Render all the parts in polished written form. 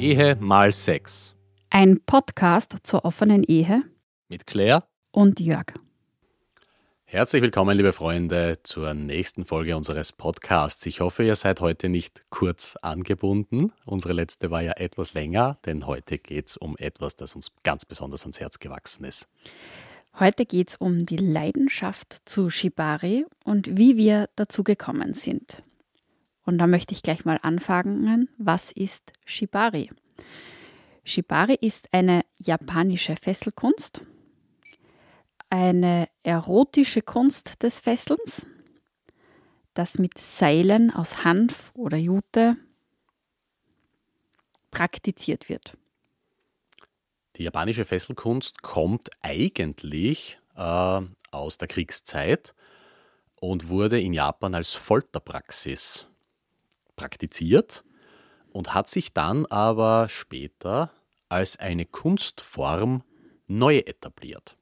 Ehe mal Sex. Ein Podcast zur offenen Ehe Mit Claire. und Jörg. Herzlich willkommen, liebe Freunde, zur nächsten Folge unseres Podcasts. Ich hoffe, ihr seid heute nicht kurz angebunden. Unsere letzte war ja etwas länger, denn heute geht es um etwas, das uns ganz besonders ans Herz gewachsen ist. Heute geht es um die Leidenschaft zu Shibari und wie wir dazu gekommen sind. Und da möchte ich gleich mal anfangen. Was ist Shibari? Shibari ist eine japanische Fesselkunst, eine erotische Kunst des Fesselns, das mit Seilen aus Hanf oder Jute praktiziert wird. Die japanische Fesselkunst kommt eigentlich aus der Kriegszeit und wurde in Japan als Folterpraxis praktiziert und hat sich dann aber später als eine Kunstform neu etabliert.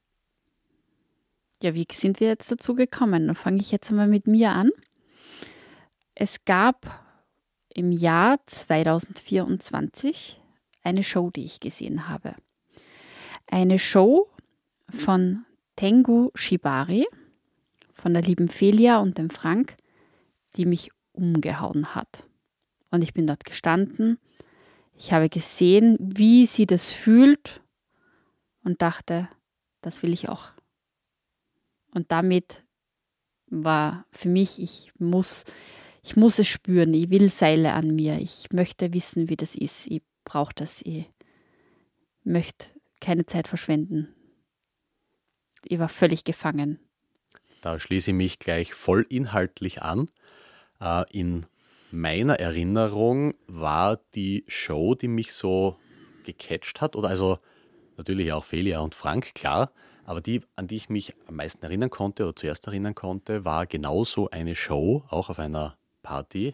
Ja, wie sind wir jetzt dazu gekommen? Dann fange ich jetzt einmal mit mir an. Es gab im Jahr 2024 eine Show, die ich gesehen habe. Eine Show von Tengu Shibari, von der lieben Felia und dem Frank, die mich umgehauen hat. Und ich bin dort gestanden. Ich habe gesehen, wie sie das fühlt und dachte, das will ich auch. Und damit war für mich, ich muss es spüren. Ich will Seile an mir. Ich möchte wissen, wie das ist. Ich brauche das. Ich möchte keine Zeit verschwenden. Ich war völlig gefangen. Da schließe ich mich gleich voll inhaltlich an. In meiner Erinnerung war die Show, die mich so gecatcht hat, oder also natürlich auch Felia und Frank, klar, aber die, an die ich mich am meisten erinnern konnte oder zuerst erinnern konnte, war genauso eine Show, auch auf einer Party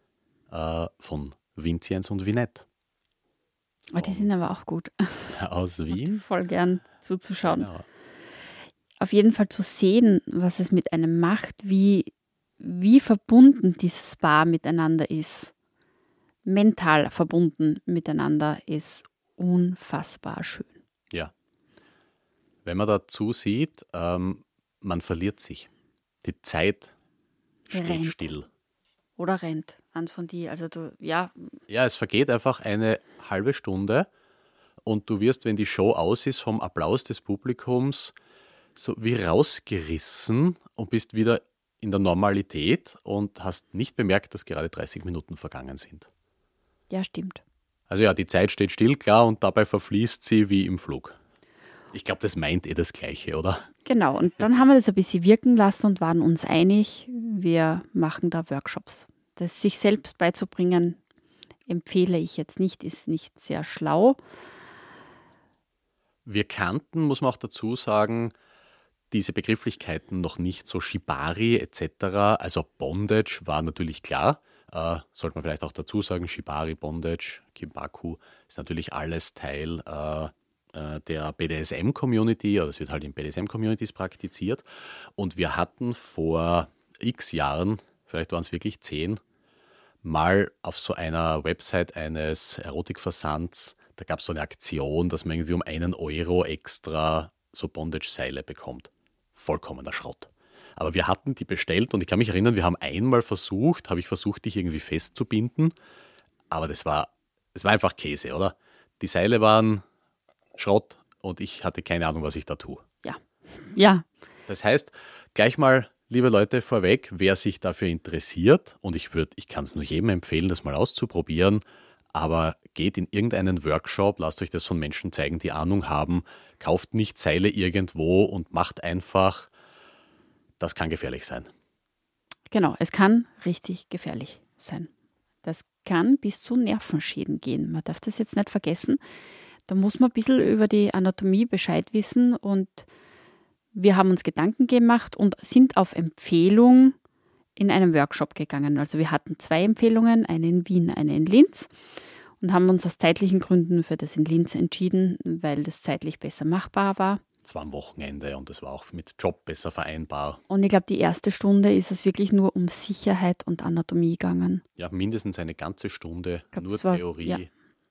von Vinzenz und Vinette. Oh, die sind aber auch gut. Aus Wien. Voll gern zuzuschauen. Genau. Auf jeden Fall zu sehen, was es mit einem macht, wie verbunden dieses Paar miteinander ist. Mental verbunden miteinander ist unfassbar schön. Ja. Wenn man dazu sieht, man verliert sich. Die Zeit steht Rennt. still. Oder rennt. Eins von die, also du, ja, Ja, es vergeht einfach eine halbe Stunde und du wirst, wenn die Show aus ist, vom Applaus des Publikums so wie rausgerissen und bist wieder in der Normalität und hast nicht bemerkt, dass gerade 30 Minuten vergangen sind. ja, stimmt. Also ja, die Zeit steht still, klar, und dabei verfließt sie wie im Flug. Ich glaube, das meint das Gleiche, oder? Genau, und dann haben wir das ein bisschen wirken lassen und waren uns einig, wir machen da Workshops. Das sich selbst beizubringen, empfehle ich jetzt nicht, ist nicht sehr schlau. Wir kannten, muss man auch dazu sagen, diese Begrifflichkeiten noch nicht, so Shibari etc. Also Bondage war natürlich klar. Sollte man vielleicht auch dazu sagen, Shibari, Bondage, Kimbaku ist natürlich alles Teil der BDSM-Community, oder es wird halt in BDSM-Communities praktiziert. Und wir hatten vor x Jahren, vielleicht waren es wirklich 10, mal auf so einer Website eines Erotikversands, da gab es so eine Aktion, dass man irgendwie um 1 Euro extra so Bondage-Seile bekommt. Vollkommener Schrott. Aber wir hatten die bestellt und ich kann mich erinnern, wir haben einmal versucht, dich irgendwie festzubinden, aber es war einfach Käse, oder? Die Seile waren Schrott und ich hatte keine Ahnung, was ich da tue. Ja, Das heißt, gleich mal, liebe Leute, vorweg, wer sich dafür interessiert, und ich kann es nur jedem empfehlen, das mal auszuprobieren, aber geht in irgendeinen Workshop, lasst euch das von Menschen zeigen, die Ahnung haben, kauft nicht Seile irgendwo und macht einfach, das kann gefährlich sein. genau, es kann richtig gefährlich sein. Das kann bis zu Nervenschäden gehen. Man darf das jetzt nicht vergessen. Da muss man ein bisschen über die Anatomie Bescheid wissen und wir haben uns Gedanken gemacht und sind auf Empfehlung in einen Workshop gegangen. Also wir hatten 2 Empfehlungen, eine in Wien, eine in Linz und haben uns aus zeitlichen Gründen für das in Linz entschieden, weil das zeitlich besser machbar war. Es war am Wochenende und es war auch mit Job besser vereinbar. Und ich glaube, die erste Stunde ist es wirklich nur um Sicherheit und Anatomie gegangen. Ja, mindestens eine ganze Stunde, Ich glaub, nur es war- Theorie. ja.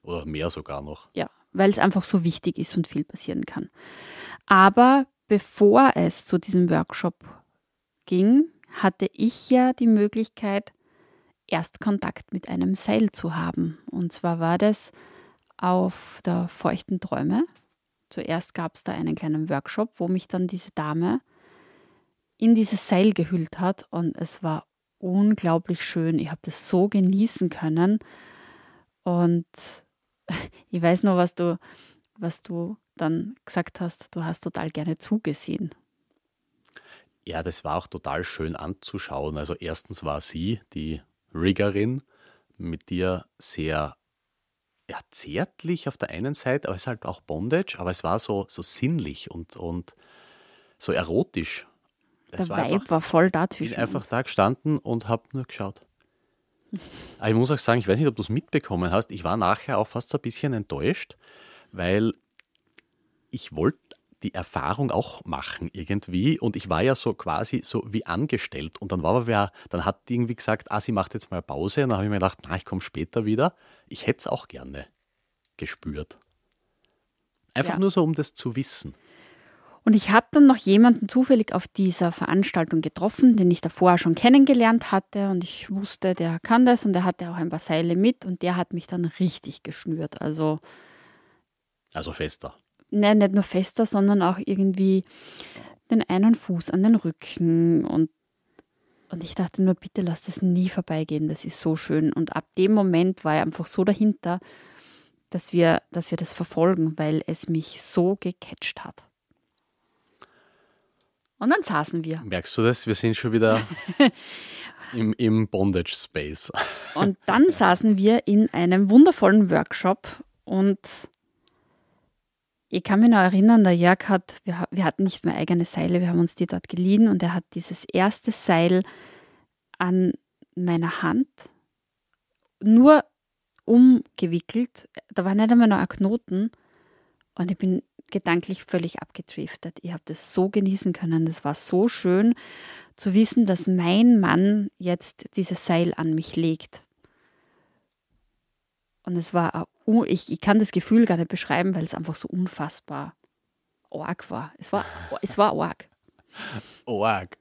Oder mehr sogar noch. Ja, weil es einfach so wichtig ist und viel passieren kann. Aber bevor es zu diesem Workshop ging, hatte ich ja die Möglichkeit, erst Kontakt mit einem Seil zu haben. Und zwar war das auf der Feuchten Träume. Zuerst gab es da einen kleinen Workshop, wo mich dann diese Dame in dieses Seil gehüllt hat. Und es war unglaublich schön. Ich habe das so genießen können. Und ich weiß noch, was du dann gesagt hast, du hast total gerne zugesehen. Ja, das war auch total schön anzuschauen. Also erstens war sie, die Riggerin, mit dir sehr zärtlich auf der einen Seite, aber es ist halt auch Bondage, aber es war so sinnlich und so erotisch. Der Vibe war voll da Ich bin zwischen einfach uns. da gestanden und habe nur geschaut. Aber ich muss auch sagen, ich weiß nicht, ob du es mitbekommen hast, ich war nachher auch fast so ein bisschen enttäuscht, weil ich wollte die Erfahrung auch machen irgendwie und ich war ja so quasi so wie angestellt und dann war aber dann hat die irgendwie gesagt, sie macht jetzt mal Pause und dann habe ich mir gedacht, ich komme später wieder. Ich hätte es auch gerne gespürt. Einfach Ja. nur so, um das zu wissen. Und ich habe dann noch jemanden zufällig auf dieser Veranstaltung getroffen, den ich davor schon kennengelernt hatte und ich wusste, der kann das und der hatte auch ein paar Seile mit und der hat mich dann richtig geschnürt. Also Fester. nein, nicht nur fester, sondern auch irgendwie den einen Fuß an den Rücken und ich dachte nur, bitte lass das nie vorbeigehen, das ist so schön. Und ab dem Moment war ich einfach so dahinter, dass wir das verfolgen, weil es mich so gecatcht hat. Und dann saßen wir. Merkst du das? Wir sind schon wieder im Bondage-Space. Und dann saßen wir in einem wundervollen Workshop und ich kann mich noch erinnern, der Jörg wir hatten nicht mehr eigene Seile, wir haben uns die dort geliehen und er hat dieses erste Seil an meiner Hand nur umgewickelt. Da war nicht einmal noch ein Knoten und ich bin gedanklich völlig abgedriftet. Ich habe das so genießen können. Das war so schön zu wissen, dass mein Mann jetzt dieses Seil an mich legt. Und es war, ich kann das Gefühl gar nicht beschreiben, weil es einfach so unfassbar arg war. Es war arg. Org.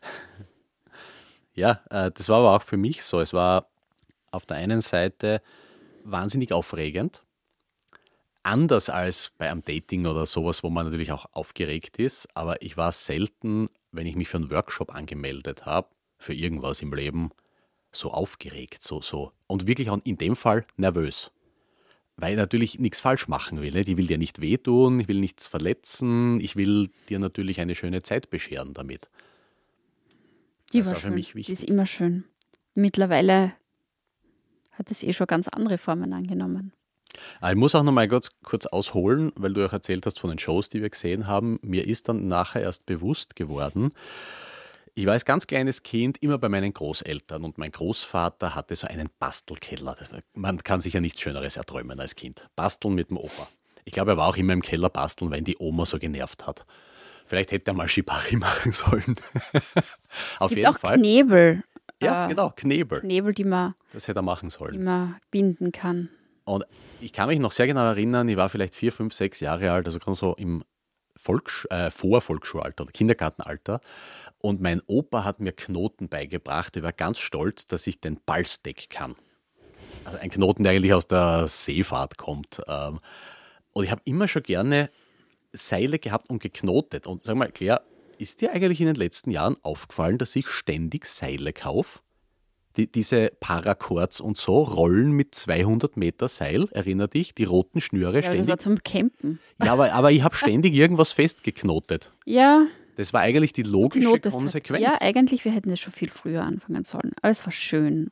Ja, das war aber auch für mich so. Es war auf der einen Seite wahnsinnig aufregend. Anders als bei einem Dating oder sowas, wo man natürlich auch aufgeregt ist. Aber ich war selten, wenn ich mich für einen Workshop angemeldet habe, für irgendwas im Leben, so aufgeregt. So. Und wirklich auch in dem Fall nervös. Weil ich natürlich nichts falsch machen will. Nicht? Ich will dir nicht wehtun, ich will nichts verletzen, ich will dir natürlich eine schöne Zeit bescheren damit. Die Das war war für schön. mich Die wichtig. ist immer schön. Mittlerweile hat es schon ganz andere Formen angenommen. Ich muss auch noch mal kurz ausholen, weil du auch erzählt hast von den Shows, die wir gesehen haben. Mir ist dann nachher erst bewusst geworden, ich war als ganz kleines Kind immer bei meinen Großeltern und mein Großvater hatte so einen Bastelkeller. Man kann sich ja nichts Schöneres erträumen als Kind. Basteln mit dem Opa. Ich glaube, er war auch immer im Keller basteln, weil ihn die Oma so genervt hat. Vielleicht hätte er mal Shibari machen sollen. Auf Es gibt jeden auch Fall. Knebel. Ja, genau, Knebel. Knebel, die man Das hätte er machen sollen. binden kann. Und ich kann mich noch sehr genau erinnern, ich war vielleicht 4, 5, 6 Jahre alt, also gerade so im Vorvolksschulalter oder Kindergartenalter. Und mein Opa hat mir Knoten beigebracht. Ich war ganz stolz, dass ich den Ballsteck kann. Also ein Knoten, der eigentlich aus der Seefahrt kommt. Und ich habe immer schon gerne Seile gehabt und geknotet. Und sag mal, Claire, ist dir eigentlich in den letzten Jahren aufgefallen, dass ich ständig Seile kaufe? Diese Paracords und so, Rollen mit 200 Meter Seil, erinner dich, die roten Schnüre Ja, das ständig. war zum Campen. Ja, aber ich habe ständig irgendwas festgeknotet. Ja, Das war eigentlich die logische Knotest. Konsequenz. Ja, eigentlich, wir hätten das schon viel früher anfangen sollen. Aber es war schön.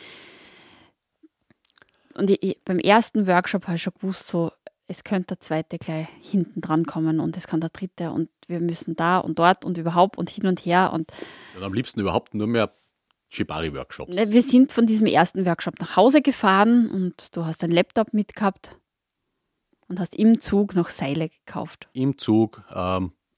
Und beim ersten Workshop habe ich schon gewusst, so, es könnte der zweite gleich hinten dran kommen und es kann der dritte und wir müssen da und dort und überhaupt und hin und her. Und Und am liebsten überhaupt nur mehr Shibari-Workshops. wir sind von diesem ersten Workshop nach Hause gefahren und du hast deinen Laptop mitgehabt und hast im Zug noch Seile gekauft. Im Zug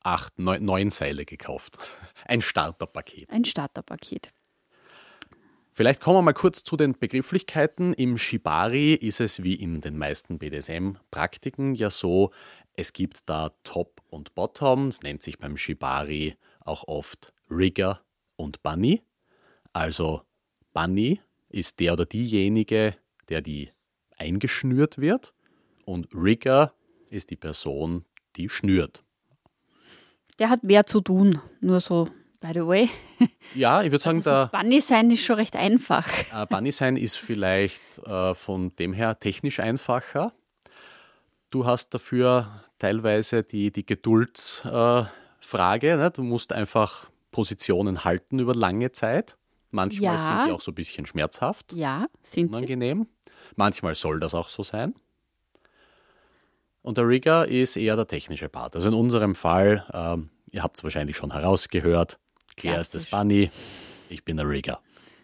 9 Seile gekauft. Ein Starterpaket. Ein Starterpaket. Vielleicht kommen wir mal kurz zu den Begrifflichkeiten. Im Shibari ist es wie in den meisten BDSM-Praktiken ja so, es gibt da Top und Bottom. Es nennt sich beim Shibari auch oft Rigger und Bunny. Also Bunny ist der oder diejenige, der die eingeschnürt wird, und Rigger ist die Person, die schnürt. Der hat mehr zu tun, nur so, by the way. Ja, ich würde sagen, Also so Bunny sein ist schon recht einfach. Bunny sein ist vielleicht von dem her technisch einfacher. Du hast dafür teilweise die Geduldsfrage. Ne? Du musst einfach Positionen halten über lange Zeit. Manchmal Ja. sind die auch so ein bisschen schmerzhaft, Ja, sind sie. unangenehm. Manchmal soll das auch so sein. Und der Rigger ist eher der technische Part. Also in unserem Fall, ihr habt es wahrscheinlich schon herausgehört, Claire ist das Klassisch. Bunny, ich bin der Rigger.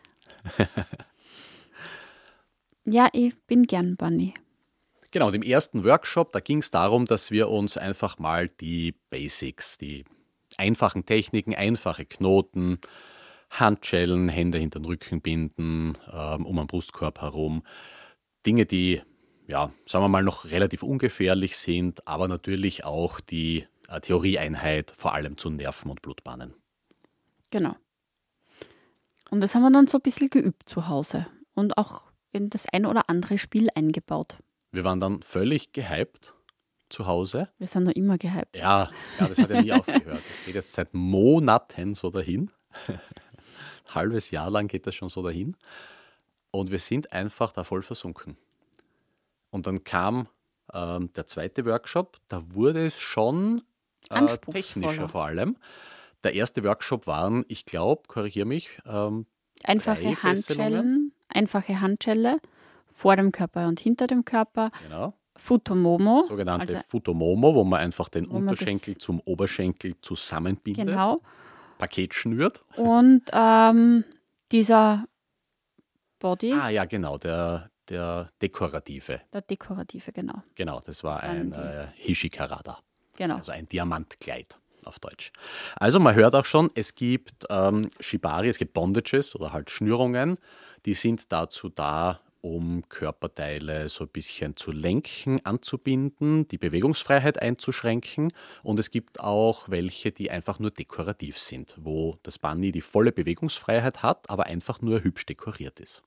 Ja, ich bin gern Bunny. Genau, und im ersten Workshop, da ging es darum, dass wir uns einfach mal die Basics, die einfachen Techniken, einfache Knoten, Handschellen, Hände hinter den Rücken binden, um den Brustkorb herum. Dinge, die, ja, sagen wir mal, noch relativ ungefährlich sind, aber natürlich auch die Theorieeinheit, vor allem zu Nerven und Blutbahnen. Genau. Und das haben wir dann so ein bisschen geübt zu Hause und auch in das ein oder andere Spiel eingebaut. Wir waren dann völlig gehypt zu Hause. Wir sind noch immer gehypt. Ja, das hat ja nie aufgehört. Das geht jetzt seit Monaten so dahin. Ein halbes Jahr lang geht das schon so dahin. Und wir sind einfach da voll versunken. Und dann kam der zweite Workshop, da wurde es schon Anspruchsvoller. technischer vor allem. Der erste Workshop waren, ich glaube, korrigiere mich, Einfache 3 Fesselungen. Handschelle vor dem Körper und hinter dem Körper. Genau, Futomomo. sogenannte Also, Futomomo, wo man einfach den Wo man Unterschenkel das- zum Oberschenkel zusammenbindet, genau. Paket schnürt. Und dieser Body, Ja, genau, der dekorative. der dekorative, genau. Genau, das war Das waren ein Hishikarada, Genau. also ein Diamantkleid auf Deutsch. Also man hört auch schon, es gibt Shibari, es gibt Bondages oder halt Schnürungen, die sind dazu da, um Körperteile so ein bisschen zu lenken, anzubinden, die Bewegungsfreiheit einzuschränken. Und es gibt auch welche, die einfach nur dekorativ sind, wo das Bunny die volle Bewegungsfreiheit hat, aber einfach nur hübsch dekoriert ist.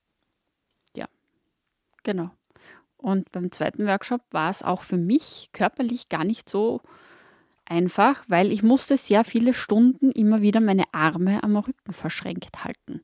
Genau. Und beim zweiten Workshop war es auch für mich körperlich gar nicht so einfach, weil ich musste sehr viele Stunden immer wieder meine Arme am Rücken verschränkt halten.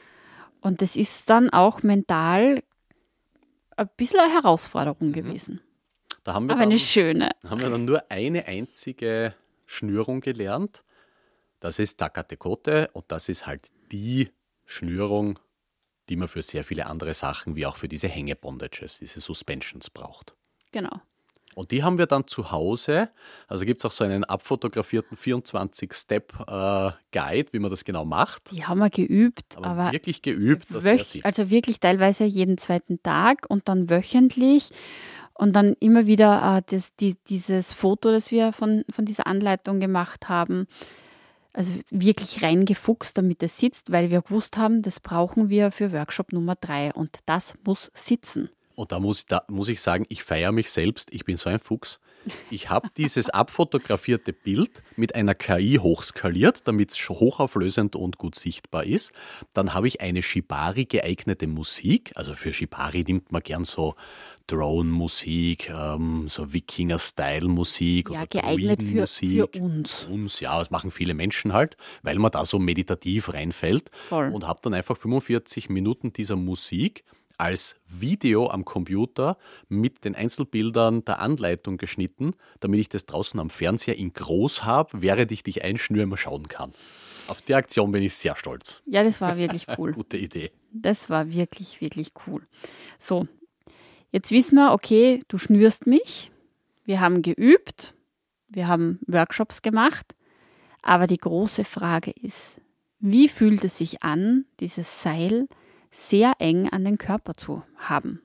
Und das ist dann auch mental ein bisschen eine Herausforderung gewesen. Da haben wir Aber eine schöne. dann nur eine einzige Schnürung gelernt. Das ist Takatekote und das ist halt die Schnürung, die man für sehr viele andere Sachen, wie auch für diese Hängebondages, diese Suspensions braucht. Genau. Und die haben wir dann zu Hause, also gibt es auch so einen abfotografierten 24-Step-Guide, wie man das genau macht. Die haben wir geübt, aber wirklich geübt, dass der sitzt. also wirklich teilweise jeden zweiten Tag und dann wöchentlich und dann immer wieder dieses Foto, das wir von dieser Anleitung gemacht haben, also wirklich reingefuchst, damit es sitzt, weil wir gewusst haben, das brauchen wir für Workshop Nummer 3 und das muss sitzen. Und da muss ich sagen, ich feiere mich selbst, ich bin so ein Fuchs. Ich habe dieses abfotografierte Bild mit einer KI hochskaliert, damit es hochauflösend und gut sichtbar ist. Dann habe ich eine Shibari geeignete Musik. Also für Shibari nimmt man gern so Drone-Musik, so Wikinger-Style-Musik Ja, oder geeignet für Druidenmusik. uns. Ja, das machen viele Menschen halt, weil man da so meditativ reinfällt. Voll. Und habe dann einfach 45 Minuten dieser Musik als Video am Computer mit den Einzelbildern der Anleitung geschnitten, damit ich das draußen am Fernseher in groß habe, während ich dich einschnüre, mal schauen kann. Auf die Aktion bin ich sehr stolz. Ja, das war wirklich cool. Gute Idee. Das war wirklich, wirklich cool. So, jetzt wissen wir, okay, du schnürst mich. Wir haben geübt, wir haben Workshops gemacht, aber die große Frage ist, wie fühlt es sich an, dieses Seil sehr eng an den Körper zu haben?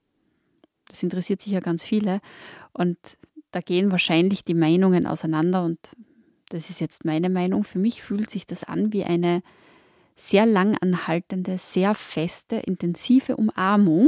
Das interessiert sicher ganz viele und da gehen wahrscheinlich die Meinungen auseinander und das ist jetzt meine Meinung. Für mich fühlt sich das an wie eine sehr lang anhaltende, sehr feste, intensive Umarmung,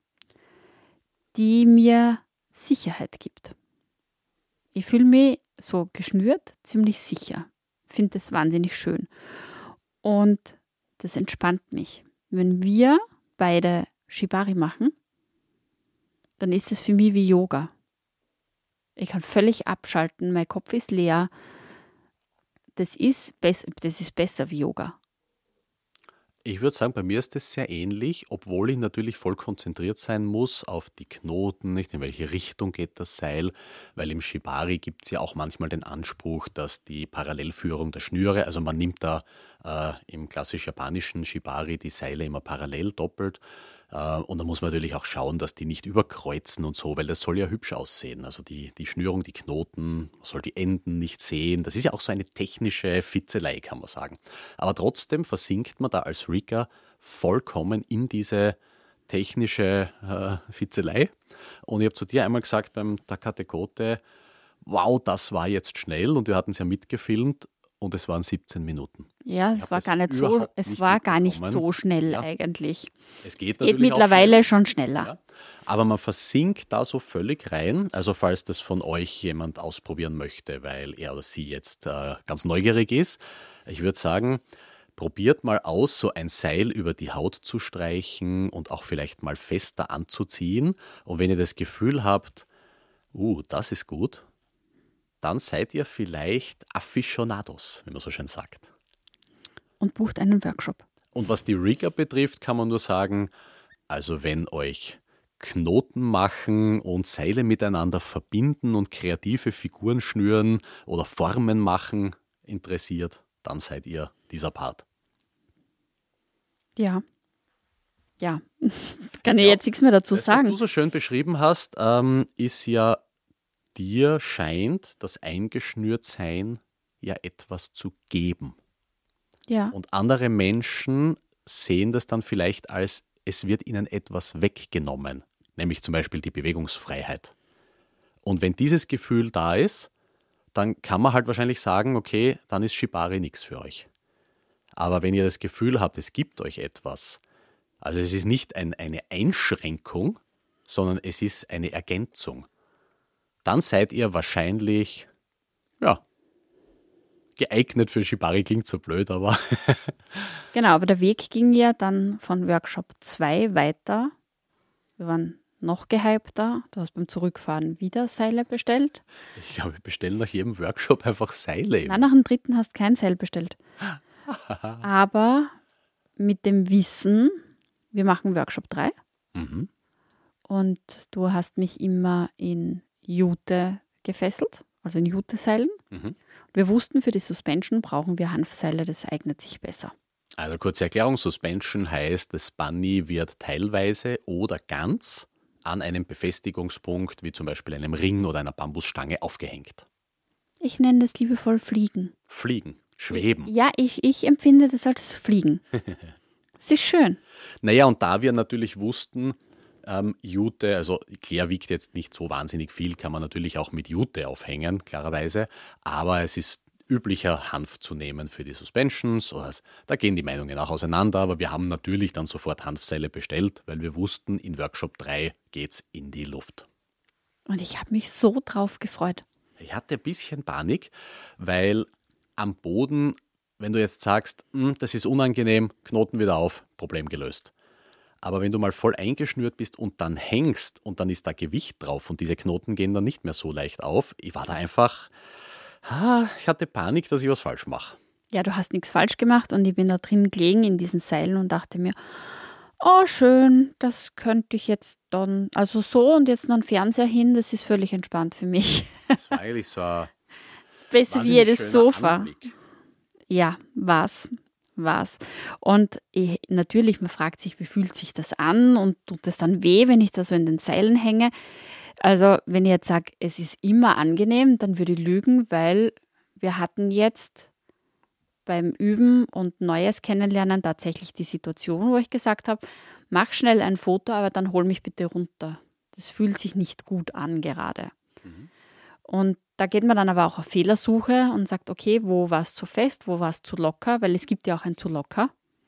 die mir Sicherheit gibt. Ich fühle mich so geschnürt, ziemlich sicher. Finde das wahnsinnig schön. Und das entspannt mich. Wenn wir beide Shibari machen, dann ist es für mich wie Yoga. Ich kann völlig abschalten, mein Kopf ist leer. Das ist besser wie Yoga. Ich würde sagen, bei mir ist das sehr ähnlich, obwohl ich natürlich voll konzentriert sein muss auf die Knoten, nicht in welche Richtung geht das Seil, weil im Shibari gibt es ja auch manchmal den Anspruch, dass die Parallelführung der Schnüre, also man nimmt da im klassisch japanischen Shibari die Seile immer parallel doppelt und da muss man natürlich auch schauen, dass die nicht überkreuzen und so, weil das soll ja hübsch aussehen. Also die Schnürung, die Knoten, man soll die Enden nicht sehen. Das ist ja auch so eine technische Fitzelei, kann man sagen. Aber trotzdem versinkt man da als Rigger vollkommen in diese technische Fitzelei. Und ich habe zu dir einmal gesagt beim Takate Kote, wow, das war jetzt schnell und wir hatten es ja mitgefilmt und es waren 17 Minuten. Ja, es war gar nicht so schnell eigentlich. Es geht mittlerweile schon schneller. Ja. Aber man versinkt da so völlig rein. Also falls das von euch jemand ausprobieren möchte, weil er oder sie jetzt ganz neugierig ist, ich würde sagen, probiert mal aus, so ein Seil über die Haut zu streichen und auch vielleicht mal fester anzuziehen. Und wenn ihr das Gefühl habt, das ist gut, dann seid ihr vielleicht Aficionados, wie man so schön sagt. Und bucht einen Workshop. Und was die Rigger betrifft, kann man nur sagen, also wenn euch Knoten machen und Seile miteinander verbinden und kreative Figuren schnüren oder Formen machen interessiert, dann seid ihr dieser Part. Ja. Kann ich jetzt nichts mehr dazu sagen. Was du so schön beschrieben hast, ist ja, dir scheint das Eingeschnürtsein ja etwas zu geben. Ja. Und andere Menschen sehen das dann vielleicht als, es wird ihnen etwas weggenommen, nämlich zum Beispiel die Bewegungsfreiheit. Und wenn dieses Gefühl da ist, dann kann man halt wahrscheinlich sagen, okay, dann ist Shibari nichts für euch. Aber wenn ihr das Gefühl habt, es gibt euch etwas, also es ist nicht eine Einschränkung, sondern es ist eine Ergänzung, dann seid ihr wahrscheinlich, geeignet für Shibari, klingt so blöd, aber... Genau, aber der Weg ging ja dann von Workshop 2 weiter. Wir waren noch gehypter. Du hast beim Zurückfahren wieder Seile bestellt. Ich glaube, wir bestellen nach jedem Workshop einfach Seile. Nein, nach dem dritten hast du kein Seil bestellt. Aber mit dem Wissen, wir machen Workshop 3. Mhm. Und du hast mich immer in Jute gefesselt, also in Jute-Seilen. Mhm. Wir wussten, für die Suspension brauchen wir Hanfseile, das eignet sich besser. Also kurze Erklärung, Suspension heißt, das Bunny wird teilweise oder ganz an einem Befestigungspunkt, wie zum Beispiel einem Ring oder einer Bambusstange, aufgehängt. Ich nenne das liebevoll Fliegen. Fliegen, schweben. Ja, ich empfinde das als Fliegen. Es ist schön. Naja, und da wir natürlich wussten, Jute, also Claire wiegt jetzt nicht so wahnsinnig viel, kann man natürlich auch mit Jute aufhängen, klarerweise, aber es ist üblicher, Hanf zu nehmen für die Suspensions. Da gehen die Meinungen auch auseinander, aber wir haben natürlich dann sofort Hanfseile bestellt, weil wir wussten, in Workshop 3 geht's in die Luft. Und ich habe mich so drauf gefreut. Ich hatte ein bisschen Panik, weil am Boden, wenn du jetzt sagst, das ist unangenehm, Knoten wieder auf, Problem gelöst. Aber wenn du mal voll eingeschnürt bist und dann hängst und dann ist da Gewicht drauf und diese Knoten gehen dann nicht mehr so leicht auf, ich war da einfach, ich hatte Panik, dass ich was falsch mache. Ja, du hast nichts falsch gemacht und ich bin da drin gelegen in diesen Seilen und dachte mir, oh schön, das könnte ich jetzt dann, also so und jetzt noch einen Fernseher hin, das ist völlig entspannt für mich. Das war eigentlich so ein das ist besser wie jedes Sofa. Anblick. Ja, war's. Und natürlich, man fragt sich, wie fühlt sich das an und tut es dann weh, wenn ich da so in den Seilen hänge? Also wenn ich jetzt sage, es ist immer angenehm, dann würde ich lügen, weil wir hatten jetzt beim Üben und Neues kennenlernen tatsächlich die Situation, wo ich gesagt habe, mach schnell ein Foto, aber dann hol mich bitte runter. Das fühlt sich nicht gut an gerade. Mhm. Und da geht man dann aber auch auf Fehlersuche und sagt, okay, wo war es zu fest, wo war es zu locker, weil es gibt ja auch ein zu locker.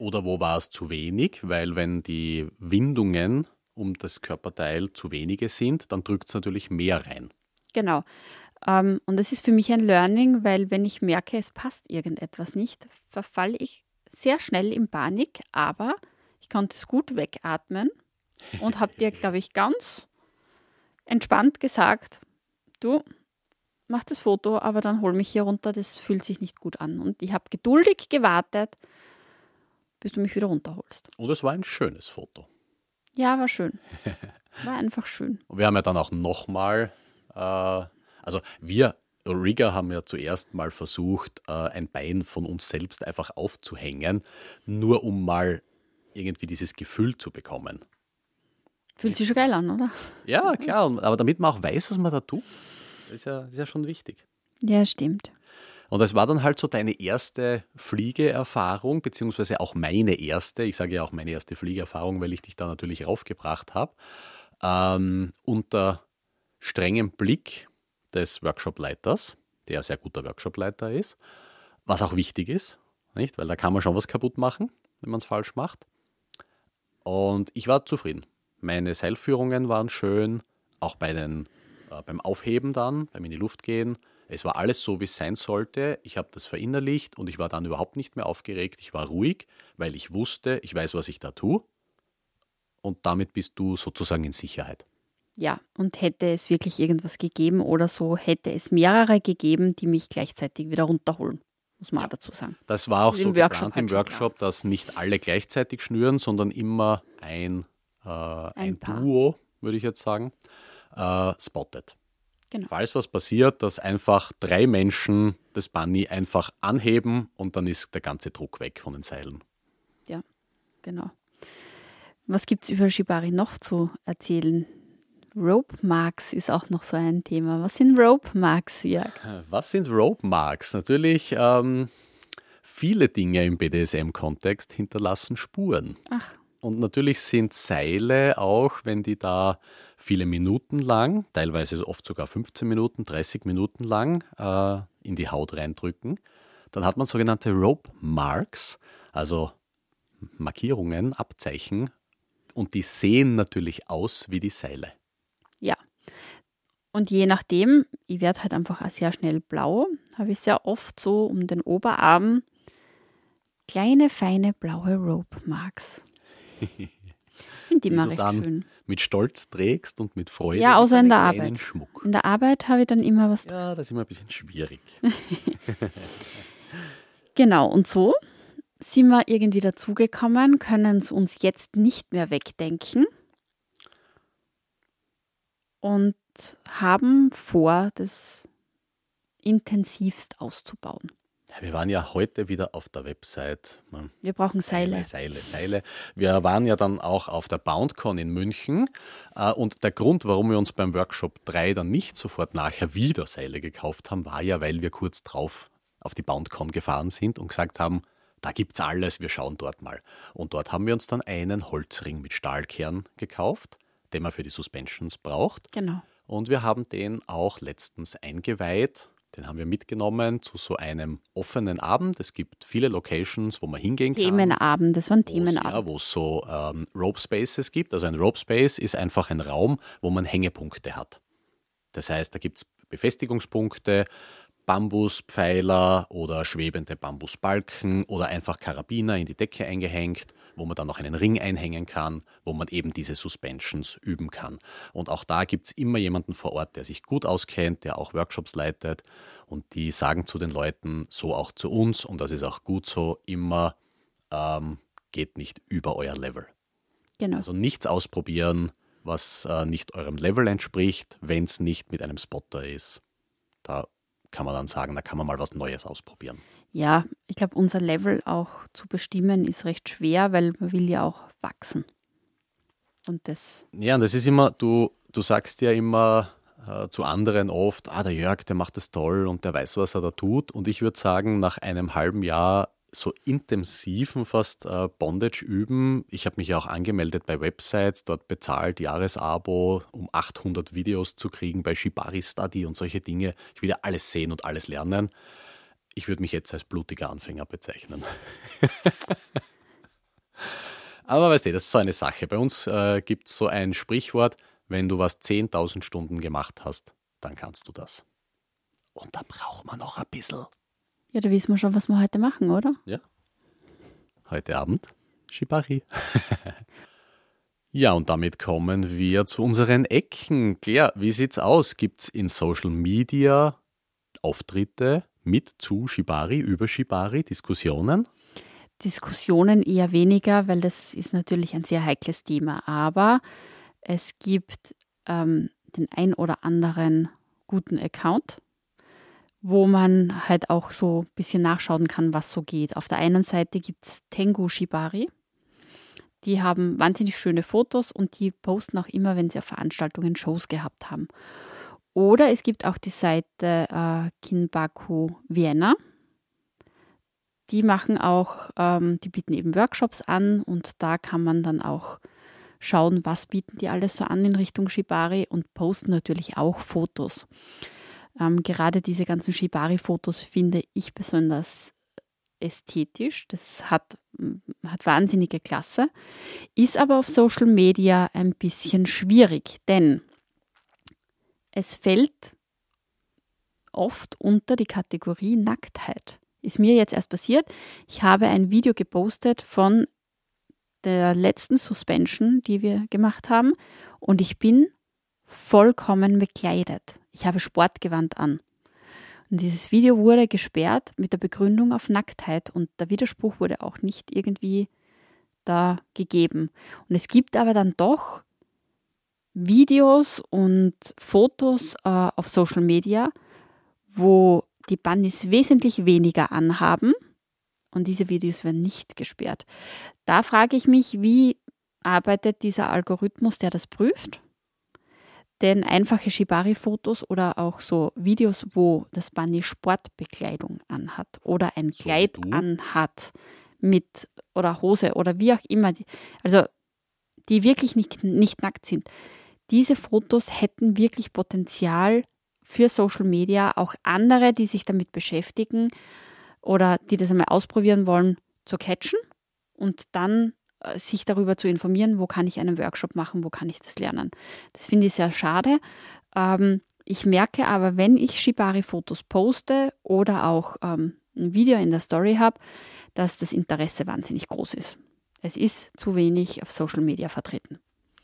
Oder wo war es zu wenig? Weil wenn die Windungen um das Körperteil zu wenige sind, dann drückt es natürlich mehr rein. Genau. Und das ist für mich ein Learning, weil wenn ich merke, es passt irgendetwas nicht, verfalle ich sehr schnell in Panik, aber ich konnte es gut wegatmen und habe dir, glaube ich, ganz entspannt gesagt, du, mach das Foto, aber dann hol mich hier runter, das fühlt sich nicht gut an. Und ich habe geduldig gewartet, bis du mich wieder runterholst. Und es war ein schönes Foto. Ja, war schön. War einfach schön. Und wir haben ja dann auch nochmal, wir Rigger haben ja zuerst mal versucht, ein Bein von uns selbst einfach aufzuhängen, nur um mal irgendwie dieses Gefühl zu bekommen. Fühlt sich schon geil an, oder? Ja, klar, aber damit man auch weiß, was man da tut, ist ja schon wichtig. Ja, stimmt. Und das war dann halt so deine erste Fliegeerfahrung, beziehungsweise auch meine erste, ich sage ja auch meine erste Fliegerfahrung, weil ich dich da natürlich raufgebracht habe, unter strengem Blick des Workshopleiters, der ein sehr guter Workshopleiter ist, was auch wichtig ist, nicht? Weil da kann man schon was kaputt machen, wenn man es falsch macht. Und ich war zufrieden. Meine Seilführungen waren schön, auch beim Aufheben dann, beim in die Luft gehen. Es war alles so, wie es sein sollte. Ich habe das verinnerlicht und ich war dann überhaupt nicht mehr aufgeregt. Ich war ruhig, weil ich wusste, ich weiß, was ich da tue. Und damit bist du sozusagen in Sicherheit. Ja, und hätte es wirklich irgendwas gegeben oder so, hätte es mehrere gegeben, die mich gleichzeitig wieder runterholen, muss man auch dazu sagen. Das war auch Also so im Workshop geplant im halt schon Workshop, dass nicht alle gleichzeitig schnüren, sondern immer ein Paar. Duo, würde ich jetzt sagen, spottet. Genau. Falls was passiert, dass einfach 3 Menschen das Bunny einfach anheben und dann ist der ganze Druck weg von den Seilen. Ja, genau. Was gibt es über Shibari noch zu erzählen? Rope Marks ist auch noch so ein Thema. Was sind Rope Marks, Jörg? Was sind Rope Marks? Natürlich viele Dinge im BDSM-Kontext hinterlassen Spuren. Ach, Und natürlich sind Seile auch, wenn die da viele Minuten lang, teilweise oft sogar 15 Minuten, 30 Minuten lang in die Haut reindrücken, dann hat man sogenannte Rope Marks, also Markierungen, Abzeichen, und die sehen natürlich aus wie die Seile. ja. Und je nachdem, ich werde halt einfach auch sehr schnell blau, habe ich sehr oft so um den Oberarm kleine, feine blaue Rope Marks. Finde ich immer recht dann schön. mit Stolz trägst und mit Freude. Ja, außer wie in der einen kleinen Arbeit. Schmuck. In der Arbeit habe ich dann immer was. Ja, das ist immer ein bisschen schwierig. Genau, und so sind wir irgendwie dazugekommen, können es uns jetzt nicht mehr wegdenken und haben vor, das intensivst auszubauen. Ja, wir waren ja heute wieder auf der Website. Wir brauchen Seile. Seile. Wir waren ja dann auch auf der BoundCon in München. Und der Grund, warum wir uns beim Workshop 3 dann nicht sofort nachher wieder Seile gekauft haben, war ja, weil wir kurz drauf auf die BoundCon gefahren sind und gesagt haben, da gibt's alles, wir schauen dort mal. Und dort haben wir uns dann einen Holzring mit Stahlkern gekauft, den man für die Suspensions braucht. Genau. Und wir haben den auch letztens eingeweiht. Den haben wir mitgenommen zu so einem offenen Abend. Es gibt viele Locations, wo man hingehen kann. Themenabend, das war ein Themenabend. Ja, wo es so Rope Spaces gibt. Also ein Rope Space ist einfach ein Raum, wo man Hängepunkte hat. Das heißt, da gibt es Befestigungspunkte, Bambuspfeiler oder schwebende Bambusbalken oder einfach Karabiner in die Decke eingehängt, wo man dann noch einen Ring einhängen kann, wo man eben diese Suspensions üben kann. Und auch da gibt es immer jemanden vor Ort, der sich gut auskennt, der auch Workshops leitet und die sagen zu den Leuten, so auch zu uns und das ist auch gut so, immer geht nicht über euer Level. Genau. Also nichts ausprobieren, was nicht eurem Level entspricht, wenn es nicht mit einem Spotter ist. Da kann man dann sagen, da kann man mal was Neues ausprobieren. Ja, ich glaube, unser Level auch zu bestimmen ist recht schwer, weil man will ja auch wachsen. Und das. Ja, und das ist immer, du sagst ja immer zu anderen oft, der Jörg, der macht das toll und der weiß, was er da tut. Und ich würde sagen, nach einem halben Jahr so intensiven fast Bondage üben. Ich habe mich ja auch angemeldet bei Websites, dort bezahlt Jahresabo, um 800 Videos zu kriegen bei Shibari Study und solche Dinge. Ich will ja alles sehen und alles lernen. Ich würde mich jetzt als blutiger Anfänger bezeichnen. Aber weißt du, das ist so eine Sache. Bei uns gibt es so ein Sprichwort, wenn du was 10.000 Stunden gemacht hast, dann kannst du das. Und da braucht man noch ein bisschen. Ja, da wissen wir schon, was wir heute machen, oder? Ja. Heute Abend Shibari. Ja, und damit kommen wir zu unseren Ecken. Claire, wie sieht's aus? Gibt's in Social Media Auftritte mit zu Shibari, über Shibari, Diskussionen? Diskussionen eher weniger, weil das ist natürlich ein sehr heikles Thema. Aber es gibt den ein oder anderen guten Account, wo man halt auch so ein bisschen nachschauen kann, was so geht. Auf der einen Seite gibt es Tengu Shibari. Die haben wahnsinnig schöne Fotos und die posten auch immer, wenn sie auf Veranstaltungen Shows gehabt haben. Oder es gibt auch die Seite Kinbaku Vienna. Die machen auch, die bieten eben Workshops an und da kann man dann auch schauen, was bieten die alles so an in Richtung Shibari und posten natürlich auch Fotos. Gerade diese ganzen Shibari-Fotos finde ich besonders ästhetisch. Das hat wahnsinnige Klasse. Ist aber auf Social Media ein bisschen schwierig, denn es fällt oft unter die Kategorie Nacktheit. Ist mir jetzt erst passiert. Ich habe ein Video gepostet von der letzten Suspension, die wir gemacht haben, und ich bin vollkommen bekleidet. Ich habe Sportgewand an. Und dieses Video wurde gesperrt mit der Begründung auf Nacktheit und der Widerspruch wurde auch nicht irgendwie da gegeben. Und es gibt aber dann doch Videos und Fotos auf Social Media, wo die Bunnies wesentlich weniger anhaben und diese Videos werden nicht gesperrt. Da frage ich mich, wie arbeitet dieser Algorithmus, der das prüft? Denn einfache Shibari-Fotos oder auch so Videos, wo das Bunny Sportbekleidung anhat oder ein Kleid anhat mit oder Hose oder wie auch immer, also die wirklich nicht nackt sind. Diese Fotos hätten wirklich Potenzial für Social Media, auch andere, die sich damit beschäftigen oder die das einmal ausprobieren wollen, zu catchen und dann sich darüber zu informieren, wo kann ich einen Workshop machen, wo kann ich das lernen. Das finde ich sehr schade. Ich merke aber, wenn ich Shibari-Fotos poste oder auch ein Video in der Story habe, dass das Interesse wahnsinnig groß ist. Es ist zu wenig auf Social Media vertreten.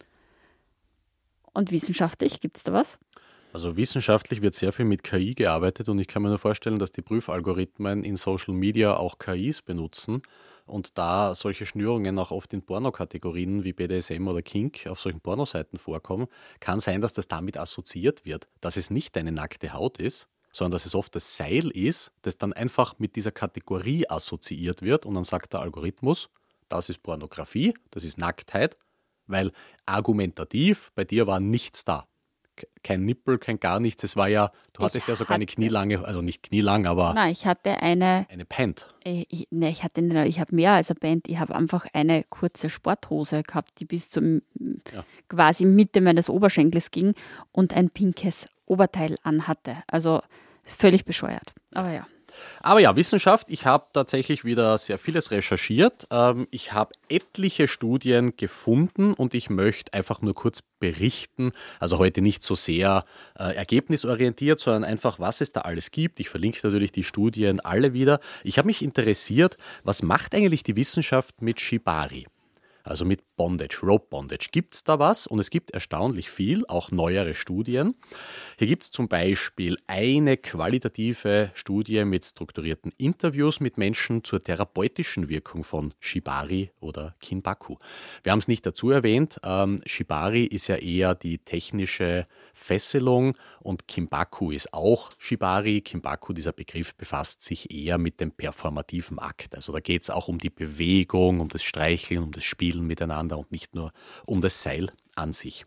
Und wissenschaftlich, gibt es da was? Also wissenschaftlich wird sehr viel mit KI gearbeitet und ich kann mir nur vorstellen, dass die Prüfalgorithmen in Social Media auch KIs benutzen und da solche Schnürungen auch oft in Pornokategorien wie BDSM oder Kink auf solchen Pornoseiten vorkommen, kann sein, dass das damit assoziiert wird, dass es nicht eine nackte Haut ist, sondern dass es oft das Seil ist, das dann einfach mit dieser Kategorie assoziiert wird und dann sagt der Algorithmus, das ist Pornografie, das ist Nacktheit, weil argumentativ bei dir war nichts da. Kein Nippel, kein gar nichts. Es war ja, du hattest ja sogar eine knielange, also nicht knielang, aber nein, ich hatte eine Pant. Ich habe mehr als eine Pant. Ich habe einfach eine kurze Sporthose gehabt, die bis zum quasi Mitte meines Oberschenkels ging und ein pinkes Oberteil anhatte. Also völlig bescheuert. Aber ja. Aber ja, Wissenschaft, ich habe tatsächlich wieder sehr vieles recherchiert. Ich habe etliche Studien gefunden und ich möchte einfach nur kurz berichten. Also heute nicht so sehr ergebnisorientiert, sondern einfach, was es da alles gibt. Ich verlinke natürlich die Studien alle wieder. Ich habe mich interessiert, was macht eigentlich die Wissenschaft mit Shibari? Also mit Bondage, Rope Bondage. Gibt es da was? Und es gibt erstaunlich viel, auch neuere Studien. Hier gibt es zum Beispiel eine qualitative Studie mit strukturierten Interviews mit Menschen zur therapeutischen Wirkung von Shibari oder Kinbaku. Wir haben es nicht dazu erwähnt, Shibari ist ja eher die technische Fesselung und Kinbaku ist auch Shibari. Kinbaku, dieser Begriff, befasst sich eher mit dem performativen Akt. Also da geht es auch um die Bewegung, um das Streicheln, um das Spielen miteinander und nicht nur um das Seil an sich.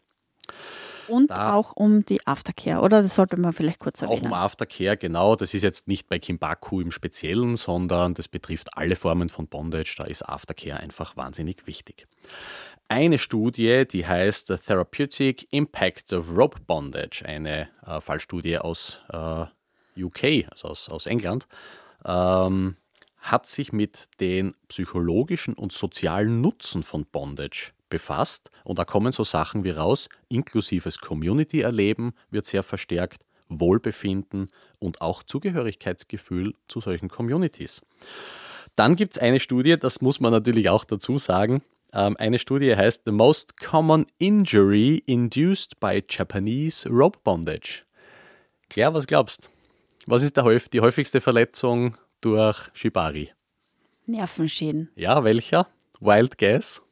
Und auch um die Aftercare, oder? Das sollte man vielleicht kurz erwähnen. Auch um Aftercare, genau. Das ist jetzt nicht bei Kinbaku im Speziellen, sondern das betrifft alle Formen von Bondage. Da ist Aftercare einfach wahnsinnig wichtig. Eine Studie, die heißt The Therapeutic Impact of Rope Bondage, eine Fallstudie aus UK, also aus England, hat sich mit den psychologischen und sozialen Nutzen von Bondage befasst. Und da kommen so Sachen wie raus, inklusives Community-Erleben wird sehr verstärkt, Wohlbefinden und auch Zugehörigkeitsgefühl zu solchen Communities. Dann gibt es eine Studie, das muss man natürlich auch dazu sagen. Eine Studie heißt The Most Common Injury Induced by Japanese Rope Bondage. Claire, was glaubst? Was ist die häufigste Verletzung durch Shibari? Nervenschäden. Ja, welcher? Wild Guess?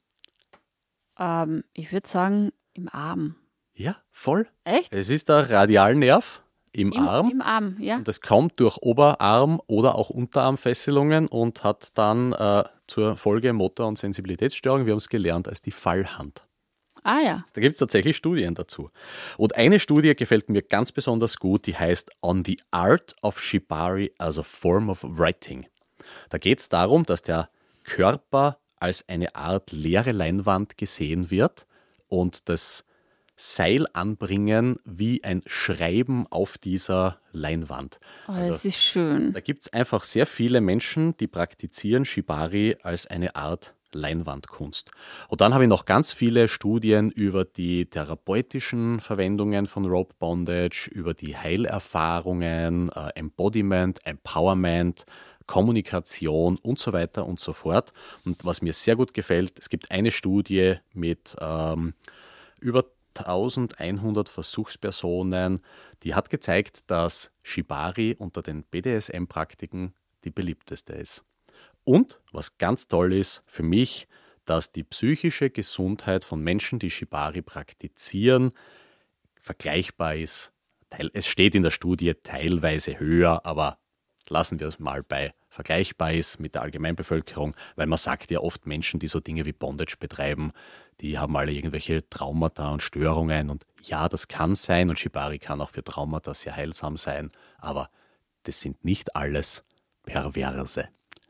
Ich würde sagen, im Arm. Ja, voll. Echt? Es ist der Radialnerv im Arm. Im Arm, ja. Und das kommt durch Oberarm- oder auch Unterarmfesselungen und hat dann zur Folge Motor- und Sensibilitätsstörung, wir haben es gelernt, als die Fallhand. Ah ja. Da gibt es tatsächlich Studien dazu. Und eine Studie gefällt mir ganz besonders gut, die heißt On the Art of Shibari as a Form of Writing. Da geht es darum, dass der Körper als eine Art leere Leinwand gesehen wird und das Seil anbringen wie ein Schreiben auf dieser Leinwand. Oh, das ist schön. Da gibt es einfach sehr viele Menschen, die praktizieren Shibari als eine Art Leinwandkunst. Und dann habe ich noch ganz viele Studien über die therapeutischen Verwendungen von Rope Bondage, über die Heilerfahrungen, Embodiment, Empowerment, Kommunikation und so weiter und so fort. Und was mir sehr gut gefällt, es gibt eine Studie mit über 1100 Versuchspersonen, die hat gezeigt, dass Shibari unter den BDSM-Praktiken die beliebteste ist. Und, was ganz toll ist für mich, dass die psychische Gesundheit von Menschen, die Shibari praktizieren, vergleichbar ist. Es steht in der Studie teilweise höher, aber lassen wir es mal bei vergleichbar ist mit der Allgemeinbevölkerung, weil man sagt ja oft, Menschen, die so Dinge wie Bondage betreiben, die haben alle irgendwelche Traumata und Störungen. Und ja, das kann sein und Shibari kann auch für Traumata sehr heilsam sein, aber das sind nicht alles Perverse.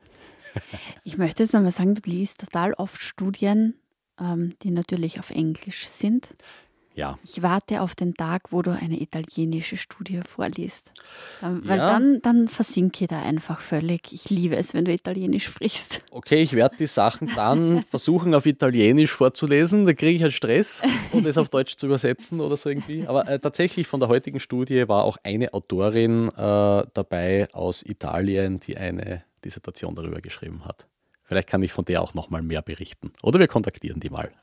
Ich möchte jetzt einmal sagen, du liest total oft Studien, die natürlich auf Englisch sind. Ja. Ich warte auf den Tag, wo du eine italienische Studie vorliest. Weil dann versinke ich da einfach völlig. Ich liebe es, wenn du Italienisch sprichst. Okay, ich werde die Sachen dann versuchen auf Italienisch vorzulesen. Da kriege ich halt Stress und es auf Deutsch zu übersetzen oder so irgendwie. Aber tatsächlich von der heutigen Studie war auch eine Autorin dabei aus Italien, die eine Dissertation darüber geschrieben hat. Vielleicht kann ich von der auch nochmal mehr berichten. Oder wir kontaktieren die mal.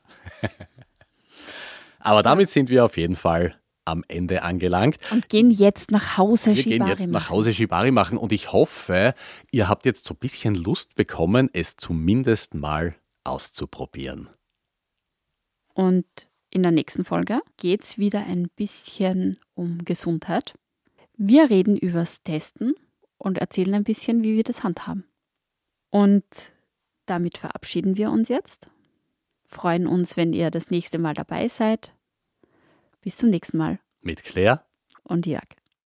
Aber damit sind wir auf jeden Fall am Ende angelangt. Und gehen jetzt nach Hause Shibari machen. Wir gehen jetzt nach Hause Shibari machen und ich hoffe, ihr habt jetzt so ein bisschen Lust bekommen, es zumindest mal auszuprobieren. Und in der nächsten Folge geht es wieder ein bisschen um Gesundheit. Wir reden übers Testen und erzählen ein bisschen, wie wir das handhaben. Und damit verabschieden wir uns jetzt. Freuen uns, wenn ihr das nächste Mal dabei seid. Bis zum nächsten Mal. Mit Claire und Jörg.